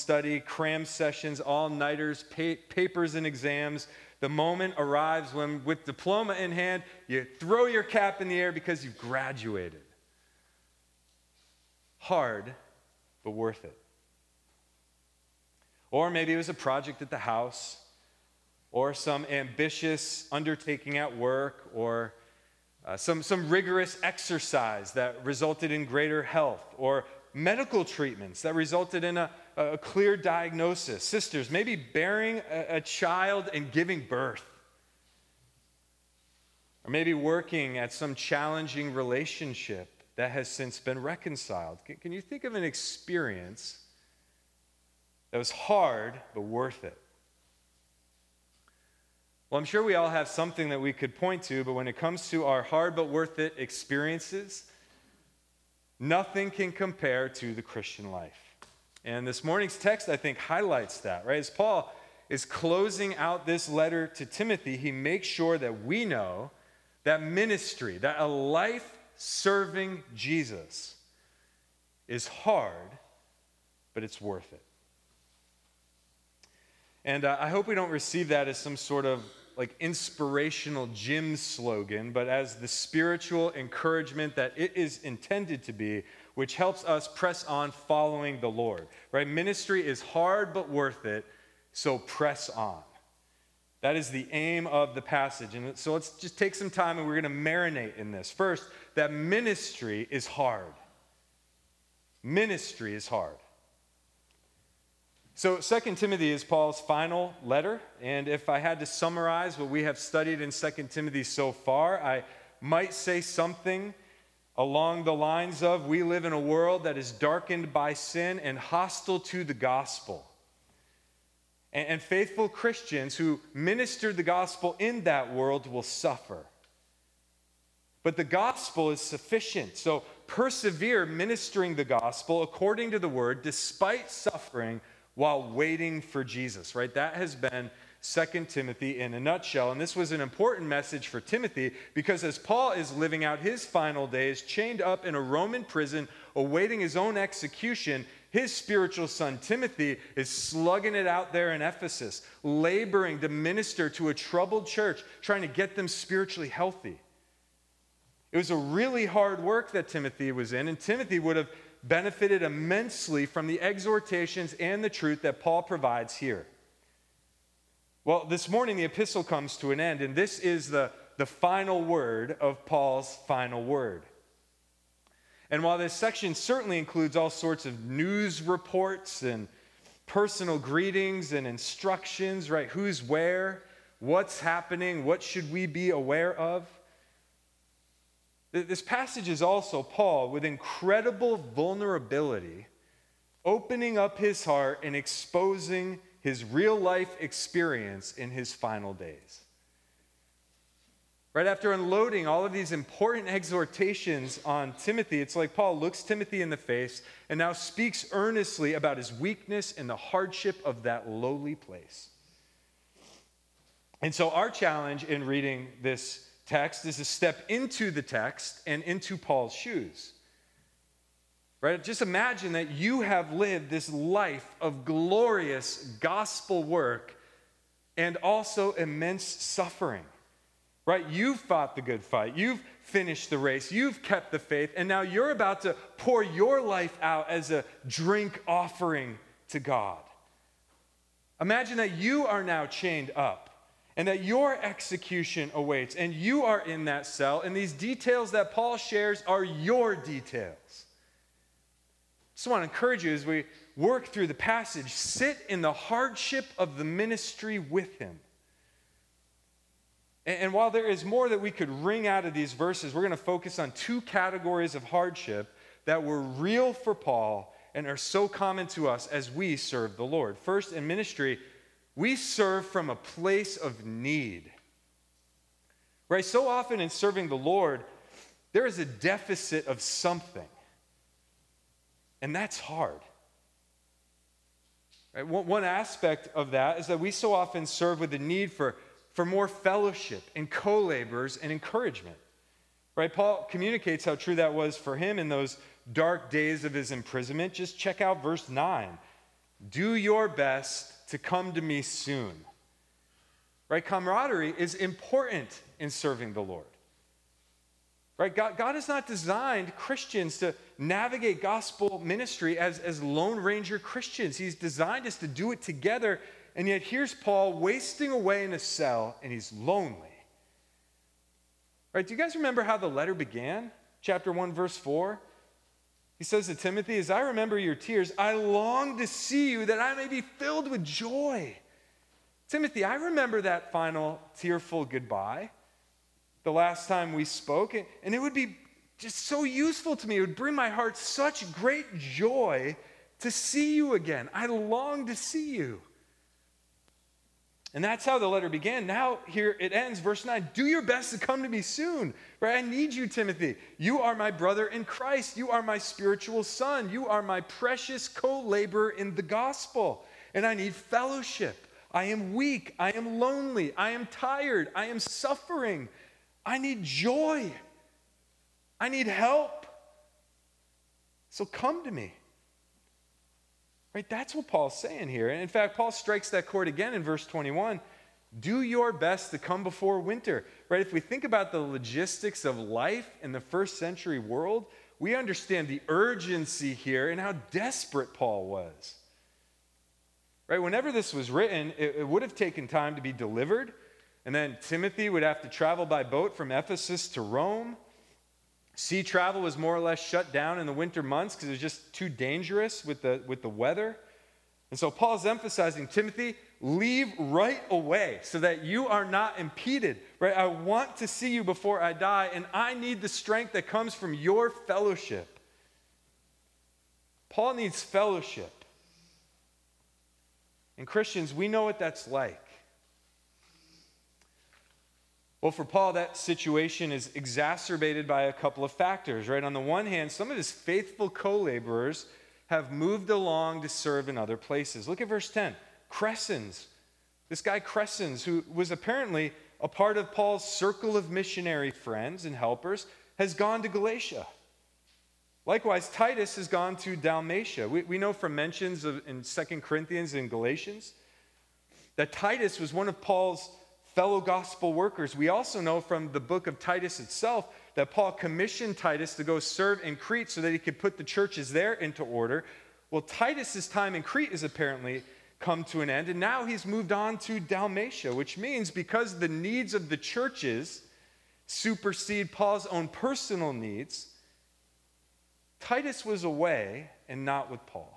study, cram sessions, all-nighters, papers and exams. The moment arrives when, with diploma in hand, you throw your cap in the air because you've graduated. Hard, but worth it. Or maybe it was a project at the house, or some ambitious undertaking at work, or some rigorous exercise that resulted in greater health, or medical treatments that resulted in a clear diagnosis. Sisters, maybe bearing a child and giving birth. Or maybe working at some challenging relationship that has since been reconciled. Can you think of an experience that was hard but worth it? Well, I'm sure we all have something that we could point to, but when it comes to our hard but worth it experiences, nothing can compare to the Christian life. And this morning's text, I think, highlights that, right? As Paul is closing out this letter to Timothy, he makes sure that we know that ministry, that a life serving Jesus is hard, but it's worth it. And I hope we don't receive that as some sort of like inspirational gym slogan, but as the spiritual encouragement that it is intended to be, which helps us press on following the Lord, right? Ministry is hard but worth it, so press on. That is the aim of the passage. And so let's just take some time and we're going to marinate in this. First, that ministry is hard. Ministry is hard. So 2 Timothy is Paul's final letter, and if I had to summarize what we have studied in 2 Timothy so far, I might say something along the lines of, we live in a world that is darkened by sin and hostile to the gospel. And faithful Christians who minister the gospel in that world will suffer. But the gospel is sufficient, so persevere ministering the gospel according to the word, despite suffering, while waiting for Jesus, right? That has been 2 Timothy in a nutshell. And this was an important message for Timothy because as Paul is living out his final days, chained up in a Roman prison, awaiting his own execution, his spiritual son Timothy is slugging it out there in Ephesus, laboring to minister to a troubled church, trying to get them spiritually healthy. It was a really hard work that Timothy was in, and Timothy would have benefited immensely from the exhortations and the truth that Paul provides here. Well, this morning the epistle comes to an end, and this is the final word of Paul's final word. And while this section certainly includes all sorts of news reports and personal greetings and instructions, right? Who's where, what's happening, what should we be aware of? This passage is also Paul with incredible vulnerability, opening up his heart and exposing his real life experience in his final days. Right after unloading all of these important exhortations on Timothy, it's like Paul looks Timothy in the face and now speaks earnestly about his weakness and the hardship of that lowly place. And so our challenge in reading this text is to step into the text and into Paul's shoes. Right? Just imagine that you have lived this life of glorious gospel work and also immense suffering. Right? You've fought the good fight. You've finished the race. You've kept the faith. And now you're about to pour your life out as a drink offering to God. Imagine that you are now chained up and that your execution awaits, and you are in that cell, and these details that Paul shares are your details. Just want to encourage you as we work through the passage, sit in the hardship of the ministry with him. And while there is more that we could wring out of these verses, we're going to focus on two categories of hardship that were real for Paul and are so common to us as we serve the Lord. First, in ministry, we serve from a place of need. Right? So often in serving the Lord, there is a deficit of something. And that's hard. Right? One aspect of that is that we so often serve with the need for more fellowship and co-laborers and encouragement. Right? Paul communicates how true that was for him in those dark days of his imprisonment. Just check out verse 9. do your best to come to me soon. Right? Camaraderie is important in serving the Lord. Right? God has not designed Christians to navigate gospel ministry as Lone Ranger Christians. He's designed us to do it together, and yet here's Paul wasting away in a cell, and he's lonely. Right? Do you guys remember how the letter began? Chapter 1, verse 4. He says to Timothy, as I remember your tears, I long to see you that I may be filled with joy. Timothy, I remember that final tearful goodbye, the last time we spoke, and it would be just so useful to me. It would bring my heart such great joy to see you again. I long to see you. And that's how the letter began. Now here it ends, verse 9. Do your best to come to me soon. Right? I need you, Timothy. You are my brother in Christ. You are my spiritual son. You are my precious co-laborer in the gospel. And I need fellowship. I am weak. I am lonely. I am tired. I am suffering. I need joy. I need help. So come to me. Right? That's what Paul's saying here. And in fact, Paul strikes that chord again in verse 21. Do your best to come before winter. Right? If we think about the logistics of life in the first century world, we understand the urgency here and how desperate Paul was. Right? Whenever this was written, it would have taken time to be delivered. And then Timothy would have to travel by boat from Ephesus to Rome. Sea travel was more or less shut down in the winter months because it was just too dangerous with the weather. And so Paul's emphasizing, Timothy, leave right away so that you are not impeded. Right? I want to see you before I die, and I need the strength that comes from your fellowship. Paul needs fellowship. And Christians, we know what that's like. Well, for Paul, that situation is exacerbated by a couple of factors, right? On the one hand, some of his faithful co-laborers have moved along to serve in other places. Look at verse 10. Crescens, this guy Crescens, who was apparently a part of Paul's circle of missionary friends and helpers, has gone to Galatia. Likewise, Titus has gone to Dalmatia. We know from mentions in 2 Corinthians and Galatians that Titus was one of Paul's fellow gospel workers. We also know from the book of Titus itself that Paul commissioned Titus to go serve in Crete so that he could put the churches there into order. Well, Titus's time in Crete has apparently come to an end, and now he's moved on to Dalmatia, which means because the needs of the churches supersede Paul's own personal needs, Titus was away and not with Paul.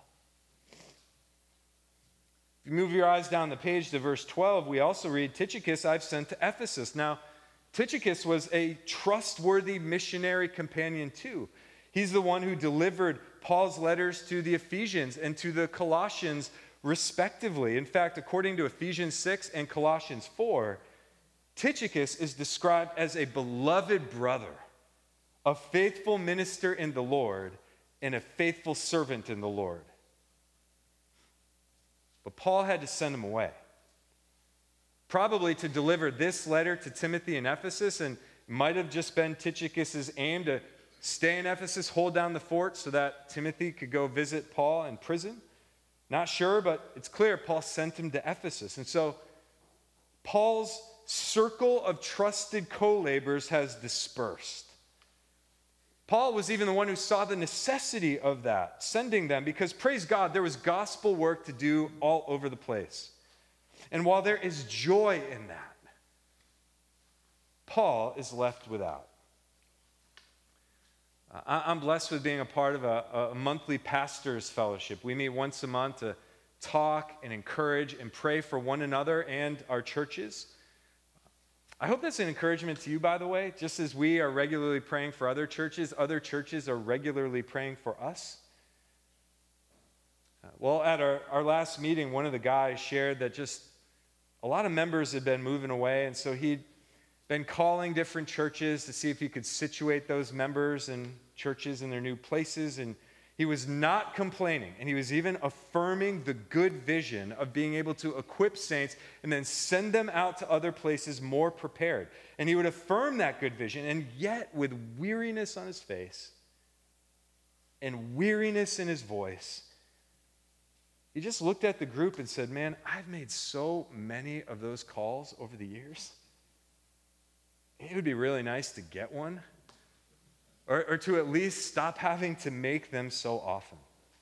If you move your eyes down the page to verse 12, we also read, Tychicus I've sent to Ephesus. Now, Tychicus was a trustworthy missionary companion too. He's the one who delivered Paul's letters to the Ephesians and to the Colossians respectively. In fact, according to Ephesians 6 and Colossians 4, Tychicus is described as a beloved brother, a faithful minister in the Lord, and a faithful servant in the Lord. But Paul had to send him away, probably to deliver this letter to Timothy in Ephesus, and it might have just been Tychicus' aim to stay in Ephesus, hold down the fort so that Timothy could go visit Paul in prison. Not sure, but it's clear Paul sent him to Ephesus. And so Paul's circle of trusted co-laborers has dispersed. Paul was even the one who saw the necessity of that, sending them, because praise God, there was gospel work to do all over the place. And while there is joy in that, Paul is left without. I'm blessed with being a part of a monthly pastor's fellowship. We meet once a month to talk and encourage and pray for one another and our churches. I hope that's an encouragement to you, by the way. Just as we are regularly praying for other churches are regularly praying for us. Well, at our last meeting, one of the guys shared that just a lot of members had been moving away, and so he'd been calling different churches to see if he could situate those members and churches in their new places, and he was not complaining, and he was even affirming the good vision of being able to equip saints and then send them out to other places more prepared. And he would affirm that good vision, and yet with weariness on his face and weariness in his voice, he just looked at the group and said, man, I've made so many of those calls over the years. It would be really nice to get one, or to at least stop having to make them so often.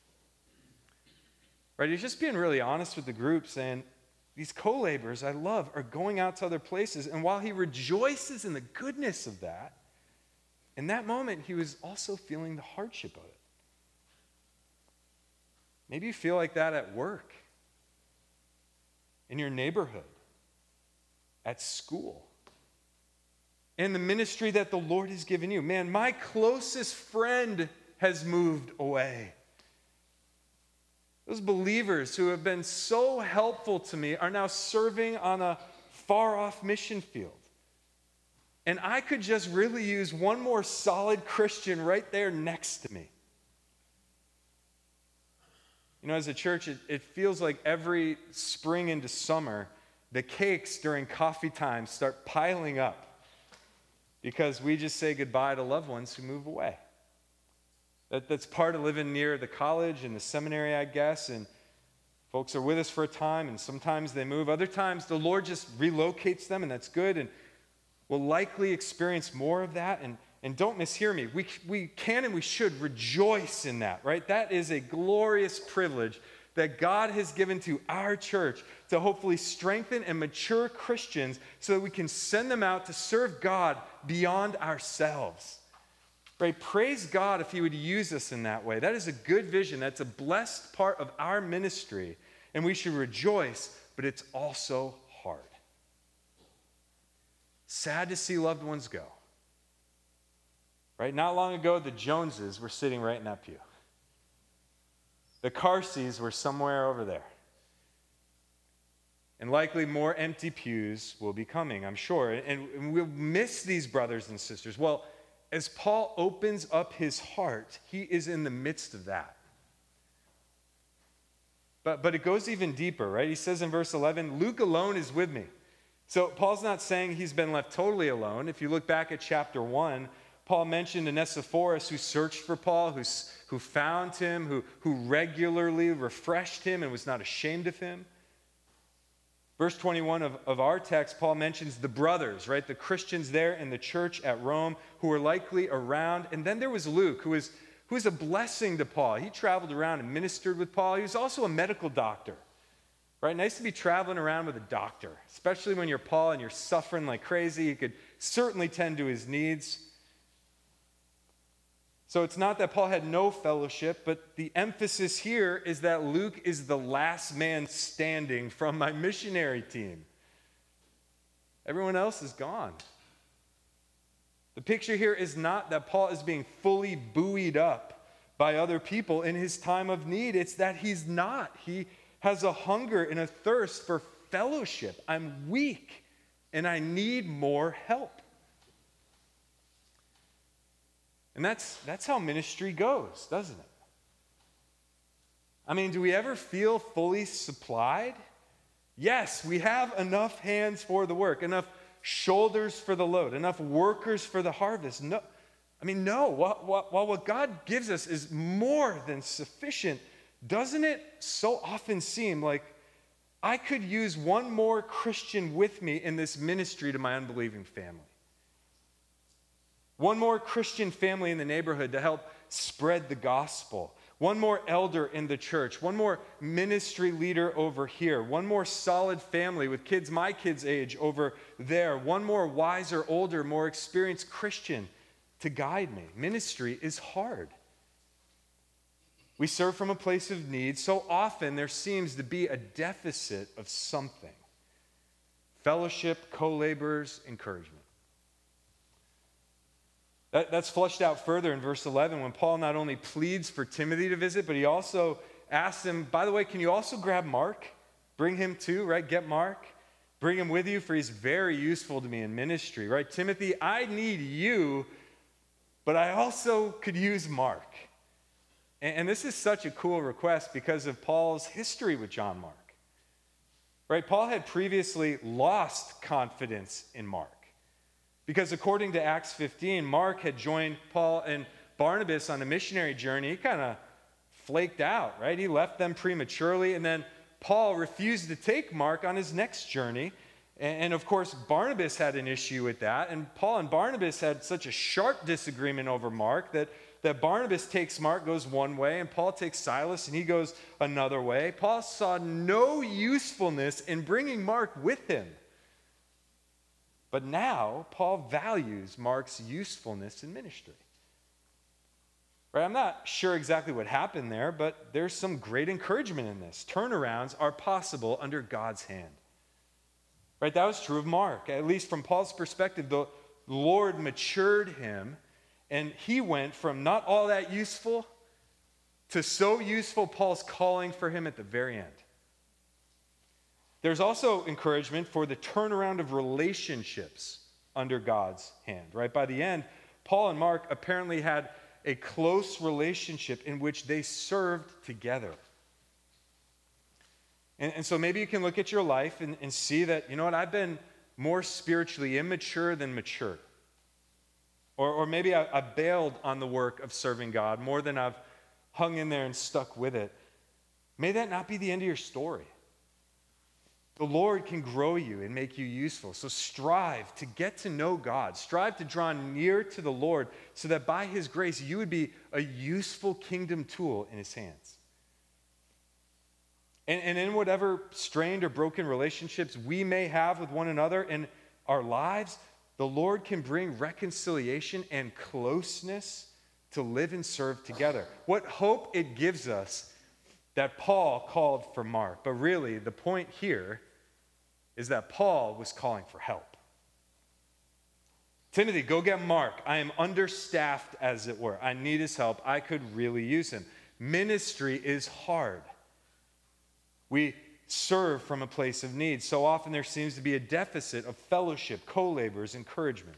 Right? He's just being really honest with the group, saying, these co-laborers I love are going out to other places. And while he rejoices in the goodness of that, in that moment, he was also feeling the hardship of it. Maybe you feel like that at work, in your neighborhood, at school, in the ministry that the Lord has given you. Man, my closest friend has moved away. Those believers who have been so helpful to me are now serving on a far-off mission field. And I could just really use one more solid Christian right there next to me. You know, as a church, it feels like every spring into summer, the cakes during coffee time start piling up because we just say goodbye to loved ones who move away. That's part of living near the college and the seminary, I guess, and folks are with us for a time, and sometimes they move. Other times, the Lord just relocates them, and that's good, and we'll likely experience more of that. And don't mishear me. We can and we should rejoice in that, right? That is a glorious privilege that God has given to our church to hopefully strengthen and mature Christians so that we can send them out to serve God beyond ourselves. Right? Praise God if he would use us in that way. That is a good vision. That's a blessed part of our ministry. And we should rejoice, but it's also hard. Sad to see loved ones go. Right? Not long ago, the Joneses were sitting right in that pew. The Carseys were somewhere over there. And likely more empty pews will be coming, I'm sure. And we'll miss these brothers and sisters. Well, as Paul opens up his heart, he is in the midst of that. But it goes even deeper, right? He says in verse 11, Luke alone is with me. So Paul's not saying he's been left totally alone. If you look back at chapter 1, Paul mentioned Onesiphorus who searched for Paul, who found him, who regularly refreshed him and was not ashamed of him. Verse 21 of our text, Paul mentions the brothers, right? The Christians there in the church at Rome who were likely around. And then there was Luke, who was a blessing to Paul. He traveled around and ministered with Paul. He was also a medical doctor, right? Nice to be traveling around with a doctor, especially when you're Paul and you're suffering like crazy. He could certainly tend to his needs. So it's not that Paul had no fellowship, but the emphasis here is that Luke is the last man standing from my missionary team. Everyone else is gone. The picture here is not that Paul is being fully buoyed up by other people in his time of need. It's that he's not. He has a hunger and a thirst for fellowship. I'm weak, and I need more help. And that's how ministry goes, doesn't it? I mean, do we ever feel fully supplied? Yes, we have enough hands for the work, enough shoulders for the load, enough workers for the harvest. No, while what God gives us is more than sufficient, doesn't it so often seem like I could use one more Christian with me in this ministry to my unbelieving family? One more Christian family in the neighborhood to help spread the gospel. One more elder in the church. One more ministry leader over here. One more solid family with kids my kids' age over there. One more wiser, older, more experienced Christian to guide me. Ministry is hard. We serve from a place of need. So often there seems to be a deficit of something. Fellowship, co-laborers, encouragement. That's fleshed out further in verse 11 when Paul not only pleads for Timothy to visit, but he also asks him, by the way, can you also grab Mark? Bring him too, right? Get Mark. Bring him with you, for he's very useful to me in ministry, right? Timothy, I need you, but I also could use Mark. And this is such a cool request because of Paul's history with John Mark, right? Paul had previously lost confidence in Mark. Because according to Acts 15, Mark had joined Paul and Barnabas on a missionary journey. He kind of flaked out, right? He left them prematurely, and then Paul refused to take Mark on his next journey. And of course, Barnabas had an issue with that, and Paul and Barnabas had such a sharp disagreement over Mark that Barnabas takes Mark, goes one way, and Paul takes Silas, and he goes another way. Paul saw no usefulness in bringing Mark with him. But now, Paul values Mark's usefulness in ministry. Right? I'm not sure exactly what happened there, but there's some great encouragement in this. Turnarounds are possible under God's hand. Right? That was true of Mark. At least from Paul's perspective, the Lord matured him, and he went from not all that useful to so useful, Paul's calling for him at the very end. There's also encouragement for the turnaround of relationships under God's hand. Right? By the end, Paul and Mark apparently had a close relationship in which they served together. And so maybe you can look at your life and see that, you know what, I've been more spiritually immature than mature. Or maybe I bailed on the work of serving God more than I've hung in there and stuck with it. May that not be the end of your story. The Lord can grow you and make you useful. So strive to get to know God. Strive to draw near to the Lord so that by His grace you would be a useful kingdom tool in His hands. And in whatever strained or broken relationships we may have with one another in our lives, the Lord can bring reconciliation and closeness to live and serve together. What hope it gives us that Paul called for Mark. But really, the point here is that Paul was calling for help. Timothy, go get Mark. I am understaffed, as it were. I need his help. I could really use him. Ministry is hard. We serve from a place of need. So often there seems to be a deficit of fellowship, co-laborers, encouragement.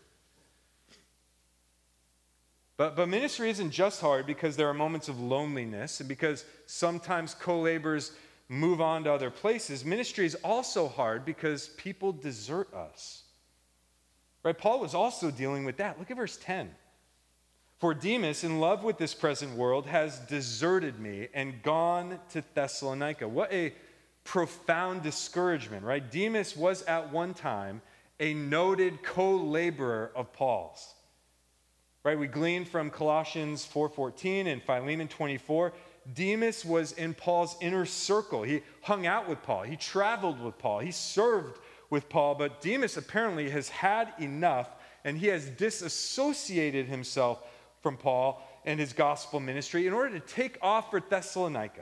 But ministry isn't just hard because there are moments of loneliness and because sometimes co-laborers move on to other places. Ministry is also hard because people desert us. Right? Paul was also dealing with that. Look at verse 10. For Demas, in love with this present world, has deserted me and gone to Thessalonica. What a profound discouragement, right? Demas was at one time a noted co-laborer of Paul's. Right, we glean from Colossians 4:14 and Philemon 24. Demas was in Paul's inner circle. He hung out with Paul. He traveled with Paul. He served with Paul. But Demas apparently has had enough, and he has disassociated himself from Paul and his gospel ministry in order to take off for Thessalonica.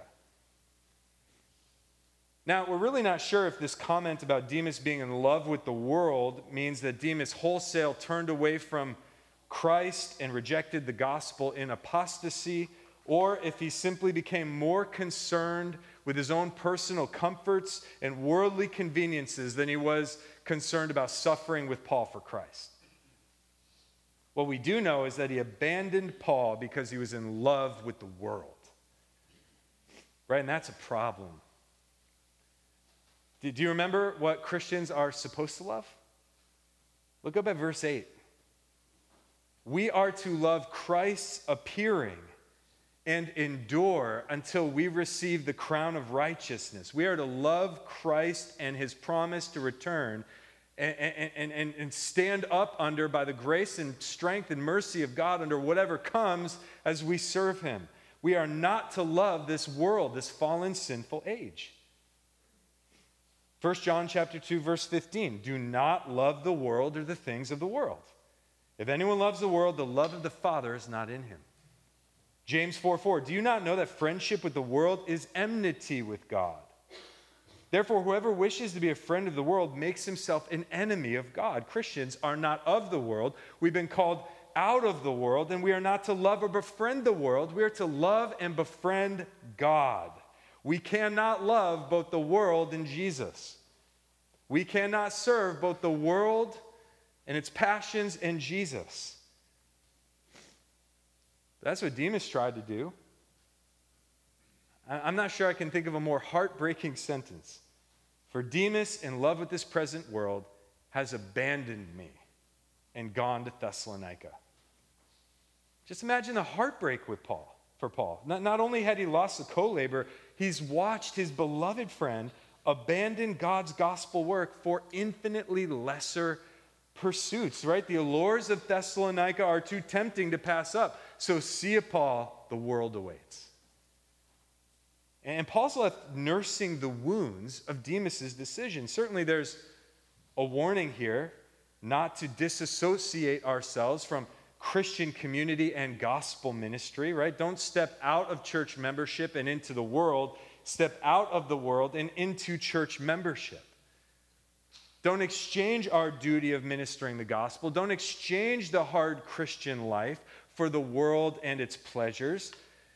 Now, we're really not sure if this comment about Demas being in love with the world means that Demas wholesale turned away from Christ and rejected the gospel in apostasy, or if he simply became more concerned with his own personal comforts and worldly conveniences than he was concerned about suffering with Paul for Christ. What we do know is that he abandoned Paul because he was in love with the world. Right? And that's a problem. Do you remember what Christians are supposed to love? Look up at verse 8. We are to love Christ's appearing and endure until we receive the crown of righteousness. We are to love Christ and his promise to return and stand up under, by the grace and strength and mercy of God, under whatever comes as we serve him. We are not to love this world, this fallen, sinful age. 1 John chapter 2, verse 15. Do not love the world or the things of the world. If anyone loves the world, the love of the Father is not in him. James 4:4, do you not know that friendship with the world is enmity with God? Therefore, whoever wishes to be a friend of the world makes himself an enemy of God. Christians are not of the world. We've been called out of the world, and we are not to love or befriend the world. We are to love and befriend God. We cannot love both the world and Jesus. We cannot serve both the world and its passions and Jesus. That's what Demas tried to do. I'm not sure I can think of a more heartbreaking sentence. For Demas, in love with this present world, has abandoned me and gone to Thessalonica. Just imagine the heartbreak with Paul. for Paul. Not only had he lost a co-laborer, he's watched his beloved friend abandon God's gospel work for infinitely lesser pursuits, right? The allures of Thessalonica are too tempting to pass up. So see you, Paul, the world awaits. And Paul's left nursing the wounds of Demas's decision. Certainly there's a warning here not to disassociate ourselves from Christian community and gospel ministry, right? Don't step out of church membership and into the world. Step out of the world and into church membership. Don't exchange our duty of ministering the gospel. Don't exchange the hard Christian life for the world and its pleasures.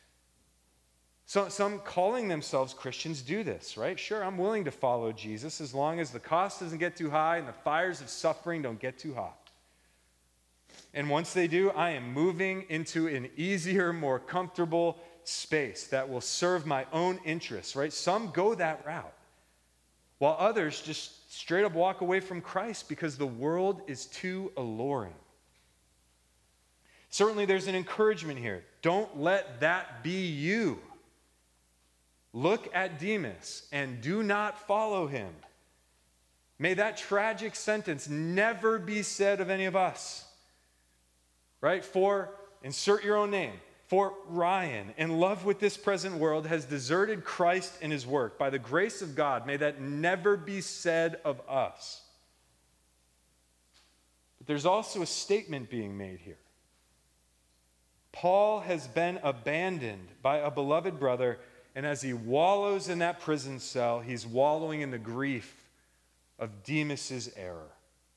So some calling themselves Christians do this, right? Sure, I'm willing to follow Jesus as long as the cost doesn't get too high and the fires of suffering don't get too hot. And once they do, I am moving into an easier, more comfortable space that will serve my own interests, right? Some go that route, while others just straight up walk away from Christ because the world is too alluring. Certainly there's an encouragement here. Don't let that be you. Look at Demas and do not follow him. May that tragic sentence never be said of any of us. Right? For, insert your own name, for Ryan, in love with this present world, has deserted Christ and his work. By the grace of God, may that never be said of us. But there's also a statement being made here. Paul has been abandoned by a beloved brother, and as he wallows in that prison cell, he's wallowing in the grief of Demas's error.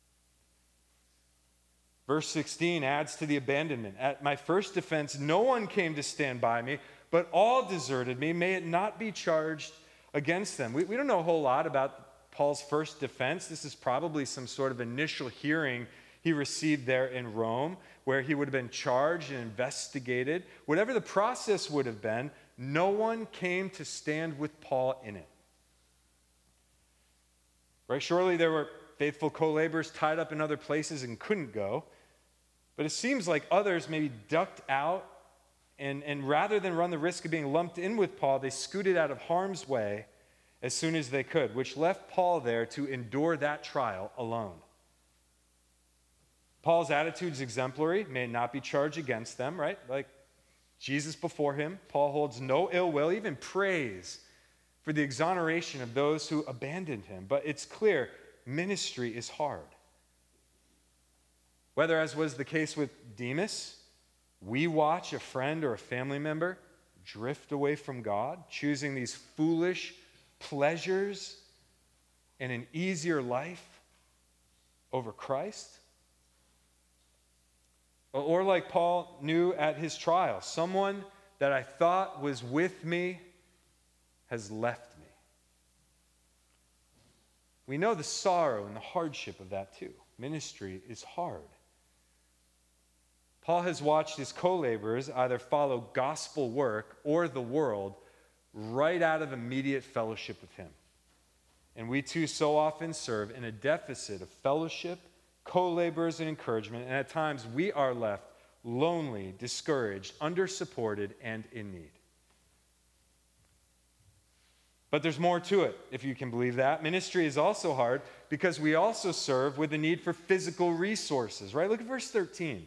Verse 16 adds to the abandonment. At my first defense, no one came to stand by me, but all deserted me. May it not be charged against them. We don't know a whole lot about Paul's first defense. This is probably some sort of initial hearing he received there in Rome, where he would have been charged and investigated. Whatever the process would have been, no one came to stand with Paul in it. Right? Surely there were faithful co-laborers tied up in other places and couldn't go. But it seems like others maybe ducked out, and rather than run the risk of being lumped in with Paul, they scooted out of harm's way as soon as they could, which left Paul there to endure that trial alone. Paul's attitude is exemplary, may not be charged against them, right? Like Jesus before him, Paul holds no ill will, even praise for the exoneration of those who abandoned him. But it's clear, ministry is hard. Whether, as was the case with Demas, we watch a friend or a family member drift away from God, choosing these foolish pleasures and an easier life over Christ. Or like Paul knew at his trial, someone that I thought was with me has left me. We know the sorrow and the hardship of that too. Ministry is hard. Paul has watched his co-laborers either follow gospel work or the world right out of immediate fellowship with him. And we too so often serve in a deficit of fellowship, co-laborers, and encouragement, and at times we are left lonely, discouraged, under-supported, and in need. But there's more to it, if you can believe that. Ministry is also hard because we also serve with a need for physical resources, right? Look at verse 13.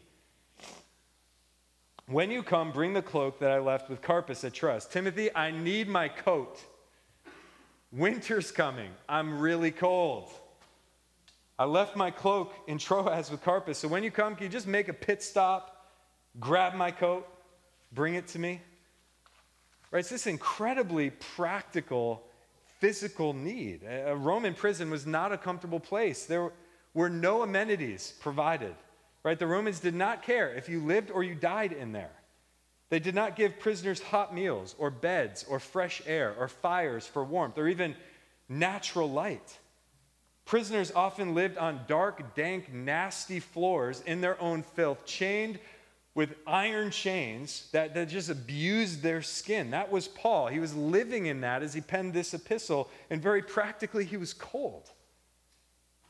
When you come, bring the cloak that I left with Carpus at Troas. Timothy, I need my coat. Winter's coming. I'm really cold. I left my cloak in Troas with Carpus. So when you come, can you just make a pit stop, grab my coat, bring it to me? Right? It's this incredibly practical, physical need. A Roman prison was not a comfortable place. There were no amenities provided. Right? The Romans did not care if you lived or you died in there. They did not give prisoners hot meals or beds or fresh air or fires for warmth or even natural light. Prisoners often lived on dark, dank, nasty floors in their own filth, chained with iron chains that just abused their skin. That was Paul. He was living in that as he penned this epistle, and very practically he was cold.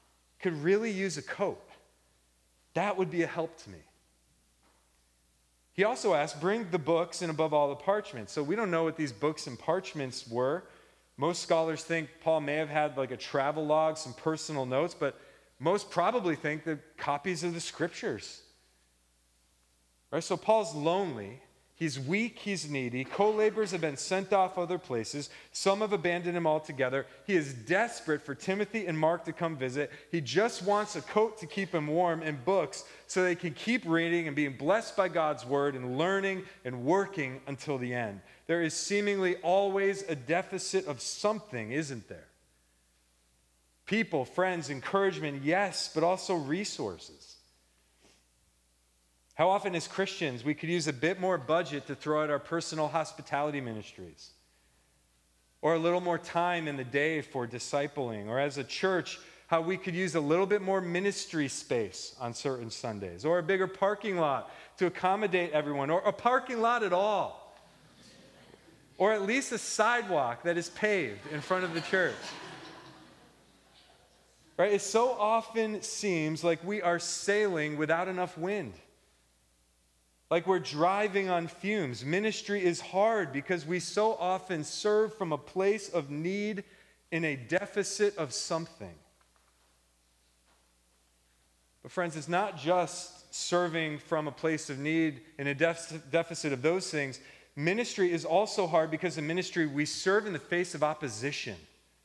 Could really use a coat. That would be a help to me. He also asked, bring the books and above all the parchments. So we don't know what these books and parchments were. Most scholars think Paul may have had like a travel log, some personal notes, but most probably think the copies of the scriptures. Right? So Paul's lonely. He's weak, he's needy. Co-laborers have been sent off other places. Some have abandoned him altogether. He is desperate for Timothy and Mark to come visit. He just wants a coat to keep him warm and books so they can keep reading and being blessed by God's word and learning and working until the end. There is seemingly always a deficit of something, isn't there? People, friends, encouragement, yes, but also resources. How often as Christians we could use a bit more budget to throw at our personal hospitality ministries, or a little more time in the day for discipling, or as a church, how we could use a little bit more ministry space on certain Sundays, or a bigger parking lot to accommodate everyone, or a parking lot at all, or at least a sidewalk that is paved in front of the church. Right? It so often seems like we are sailing without enough wind. Like we're driving on fumes. Ministry is hard because we so often serve from a place of need in a deficit of something. But friends, it's not just serving from a place of need in a deficit of those things. Ministry is also hard because in ministry we serve in the face of opposition.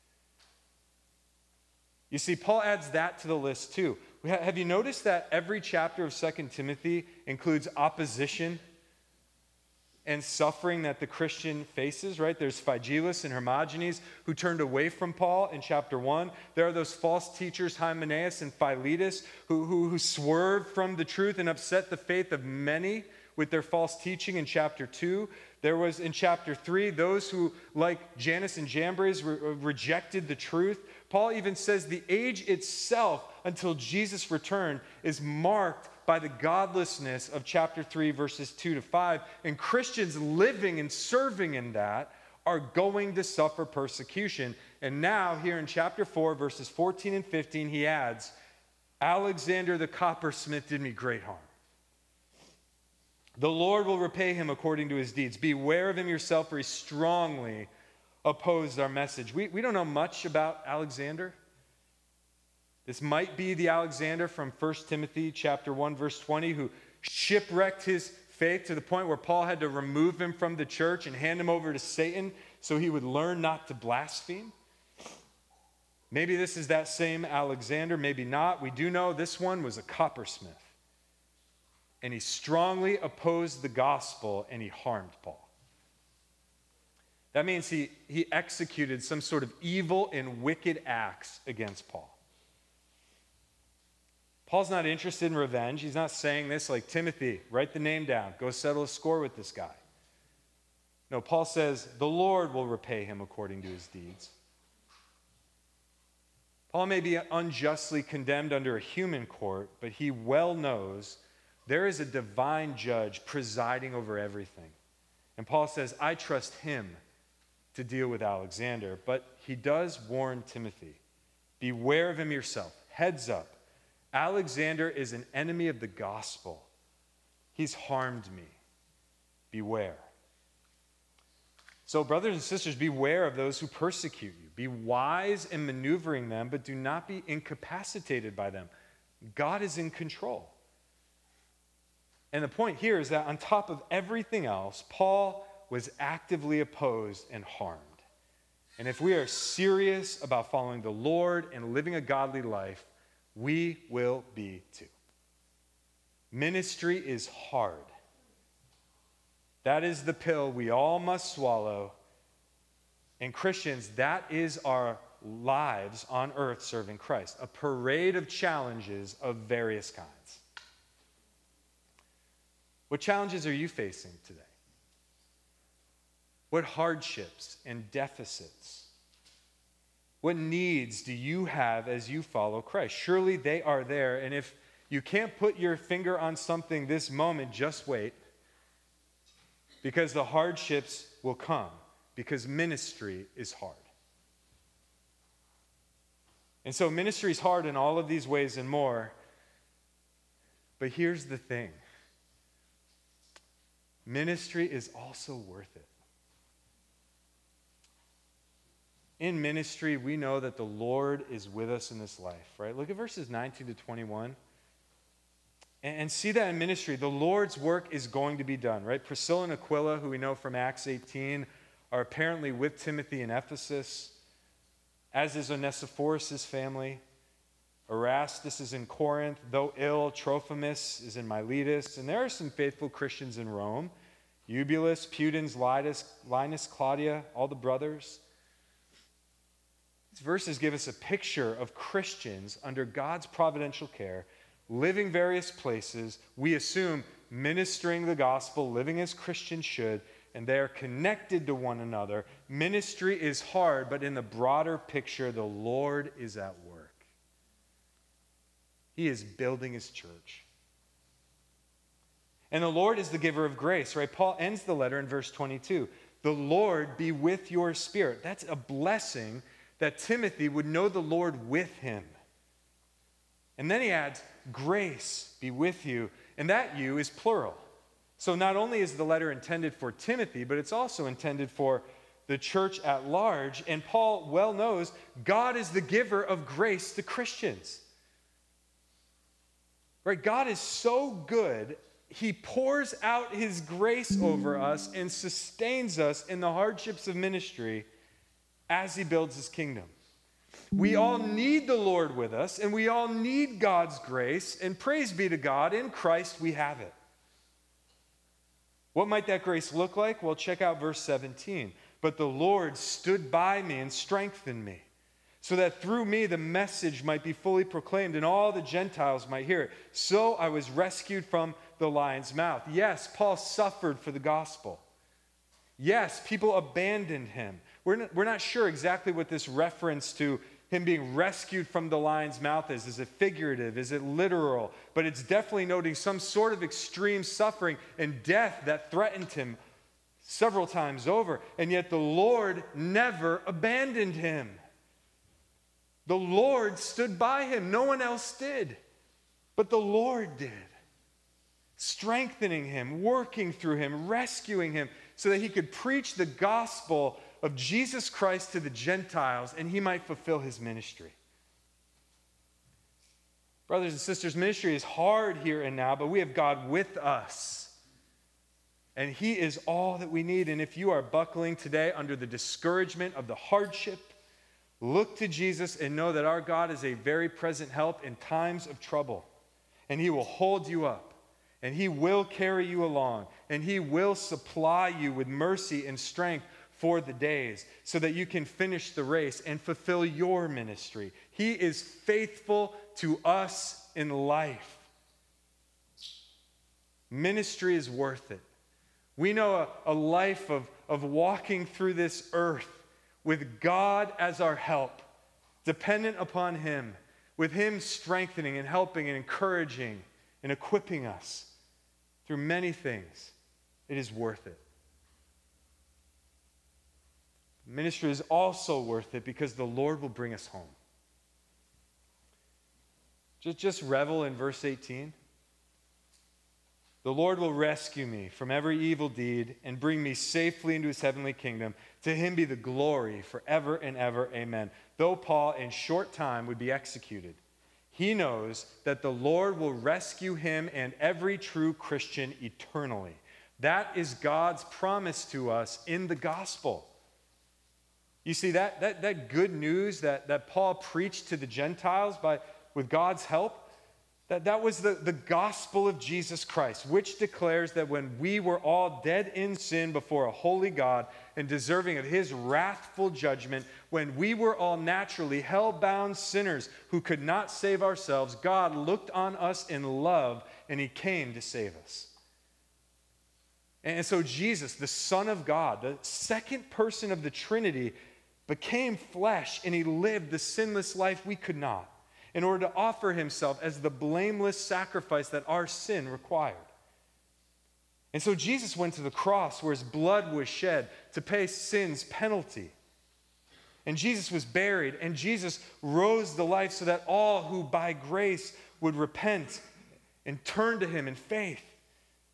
You see, Paul adds that to the list too. Have you noticed that every chapter of 2 Timothy includes opposition and suffering that the Christian faces, right? There's Phygelus and Hermogenes who turned away from Paul in chapter 1. There are those false teachers, Hymenaeus and Philetus, who swerved from the truth and upset the faith of many with their false teaching in chapter 2. There was in chapter 3 those who, like Jannes and Jambres, rejected the truth. Paul even says the age itself until Jesus' return is marked by the godlessness of chapter 3, verses 2 to 5. And Christians living and serving in that are going to suffer persecution. And now, here in chapter 4, verses 14 and 15, he adds, Alexander the coppersmith did me great harm. The Lord will repay him according to his deeds. Beware of him yourself, for he strongly opposed our message. We don't know much about Alexander. This might be the Alexander from 1 Timothy chapter 1, verse 20, who shipwrecked his faith to the point where Paul had to remove him from the church and hand him over to Satan so he would learn not to blaspheme. Maybe this is that same Alexander, maybe not. We do know this one was a coppersmith. And he strongly opposed the gospel and he harmed Paul. That means he executed some sort of evil and wicked acts against Paul. Paul's not interested in revenge. He's not saying this like, Timothy, write the name down. Go settle a score with this guy. No, Paul says, the Lord will repay him according to his deeds. Paul may be unjustly condemned under a human court, but he well knows there is a divine judge presiding over everything. And Paul says, I trust him to deal with Alexander. But he does warn Timothy, beware of him yourself. Heads up. Alexander is an enemy of the gospel. He's harmed me. Beware. So, brothers and sisters, beware of those who persecute you. Be wise in maneuvering them, but do not be incapacitated by them. God is in control. And the point here is that on top of everything else, Paul was actively opposed and harmed. And if we are serious about following the Lord and living a godly life, we will be too. Ministry is hard. That is the pill we all must swallow. And Christians, that is our lives on earth serving Christ. A parade of challenges of various kinds. What challenges are you facing today? What hardships and deficits? What needs do you have as you follow Christ? Surely they are there. And if you can't put your finger on something this moment, just wait. Because the hardships will come. Because ministry is hard. And so ministry is hard in all of these ways and more. But here's the thing. ministry is also worth it. In ministry, we know that the Lord is with us in this life, right? Look at verses 19 to 21. And see that in ministry, the Lord's work is going to be done, right? Priscilla and Aquila, who we know from Acts 18, are apparently with Timothy in Ephesus, as is Onesiphorus' family. Erastus is in Corinth. Though ill, Trophimus is in Miletus. And there are some faithful Christians in Rome. Eubulus, Pudens, Linus, Claudia, all the brothers. These verses give us a picture of Christians under God's providential care, living various places, we assume ministering the gospel, living as Christians should, and they are connected to one another. Ministry is hard, but in the broader picture, the Lord is at work. He is building his church. And the Lord is the giver of grace, right? Paul ends the letter in verse 22. The Lord be with your spirit. That's a blessing that Timothy would know the Lord with him. And then he adds, grace be with you. And that you is plural. So not only is the letter intended for Timothy, but it's also intended for the church at large. And Paul well knows God is the giver of grace to Christians. Right? God is so good, he pours out his grace over us and sustains us in the hardships of ministry as he builds his kingdom. We all need the Lord with us, and we all need God's grace, and praise be to God, in Christ we have it. What might that grace look like? Well, check out verse 17. But the Lord stood by me and strengthened me, so that through me the message might be fully proclaimed, and all the Gentiles might hear it. So I was rescued from the lion's mouth. Yes, Paul suffered for the gospel. Yes, people abandoned him. We're not sure exactly what this reference to him being rescued from the lion's mouth is. Is it figurative? Is it literal? But it's definitely noting some sort of extreme suffering and death that threatened him several times over. And yet the Lord never abandoned him. The Lord stood by him. No one else did. But the Lord did. Strengthening him, working through him, rescuing him, so that he could preach the gospel of Jesus Christ to the Gentiles, and he might fulfill his ministry. Brothers and sisters, ministry is hard here and now, but we have God with us. And he is all that we need. And if you are buckling today under the discouragement of the hardship, look to Jesus and know that our God is a very present help in times of trouble. And he will hold you up. And he will carry you along. And he will supply you with mercy and strength for the days, so that you can finish the race and fulfill your ministry. He is faithful to us in life. Ministry is worth it. We know a life of walking through this earth with God as our help, dependent upon him, with him strengthening and helping and encouraging and equipping us through many things. It is worth it. Ministry is also worth it because the Lord will bring us home. Just revel in verse 18. The Lord will rescue me from every evil deed and bring me safely into his heavenly kingdom. To him be the glory forever and ever. Amen. Though Paul in short time would be executed, he knows that the Lord will rescue him and every true Christian eternally. That is God's promise to us in the gospel. You see, that good news that Paul preached to the Gentiles with God's help, that was the gospel of Jesus Christ, which declares that when we were all dead in sin before a holy God and deserving of his wrathful judgment, when we were all naturally hell-bound sinners who could not save ourselves, God looked on us in love and he came to save us. And so Jesus, the Son of God, the second person of the Trinity, became flesh, and he lived the sinless life we could not, in order to offer himself as the blameless sacrifice that our sin required. And so Jesus went to the cross where his blood was shed to pay sin's penalty. And Jesus was buried, and Jesus rose to life so that all who by grace would repent and turn to him in faith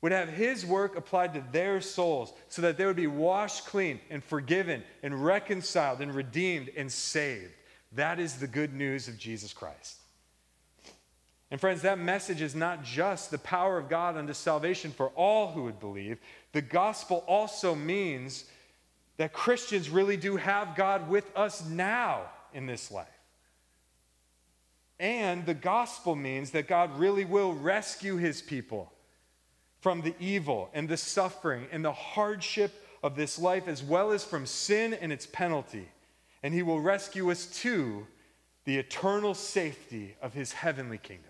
would have his work applied to their souls so that they would be washed clean and forgiven and reconciled and redeemed and saved. That is the good news of Jesus Christ. And friends, that message is not just the power of God unto salvation for all who would believe. The gospel also means that Christians really do have God with us now in this life. And the gospel means that God really will rescue his people from the evil and the suffering and the hardship of this life, as well as from sin and its penalty. And he will rescue us to the eternal safety of his heavenly kingdom.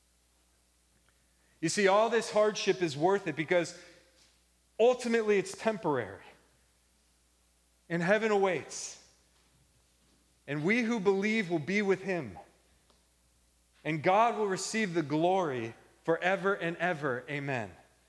You see, all this hardship is worth it because ultimately it's temporary. And heaven awaits. And we who believe will be with him. And God will receive the glory forever and ever. Amen.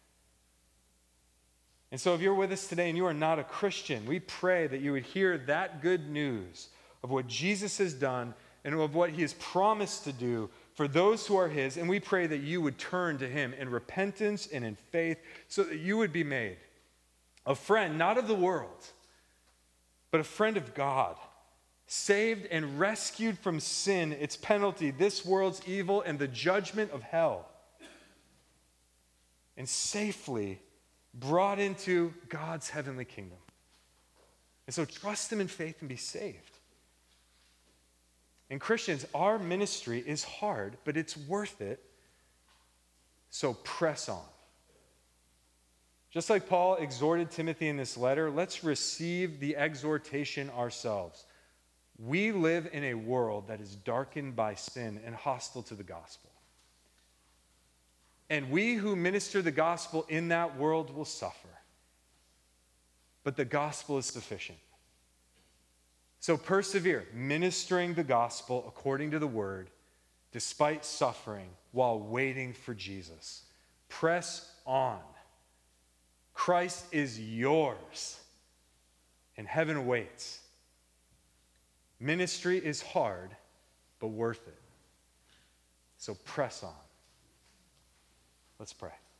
And so if you're with us today and you are not a Christian, we pray that you would hear that good news of what Jesus has done and of what he has promised to do for those who are his. And we pray that you would turn to him in repentance and in faith so that you would be made a friend, not of the world, but a friend of God, saved and rescued from sin, its penalty, this world's evil, and the judgment of hell, and safely brought into God's heavenly kingdom. And so trust him in faith and be saved. And Christians, our ministry is hard, but it's worth it. So press on. Just like Paul exhorted Timothy in this letter, let's receive the exhortation ourselves. We live in a world that is darkened by sin and hostile to the gospel. And we who minister the gospel in that world will suffer. But the gospel is sufficient. So persevere, ministering the gospel according to the word, despite suffering, while waiting for Jesus. Press on. Christ is yours, and heaven awaits. Ministry is hard, but worth it. So press on. Let's pray.